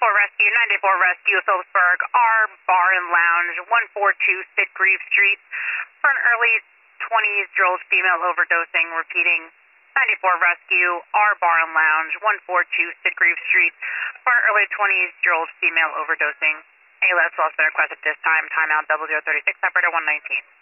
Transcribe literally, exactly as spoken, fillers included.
ninety-four Rescue, ninety-four Rescue, Phillipsburg, R Bar and Lounge, one forty-two Sitgreaves Street, for an early twenties year-old female overdosing. Repeating, ninety-four Rescue, R Bar and Lounge, one forty-two Sitgreaves Street, for an early twenties year-old female overdosing. A L S lost been requested at this time. Timeout double zero thirty-six, operator one nineteen.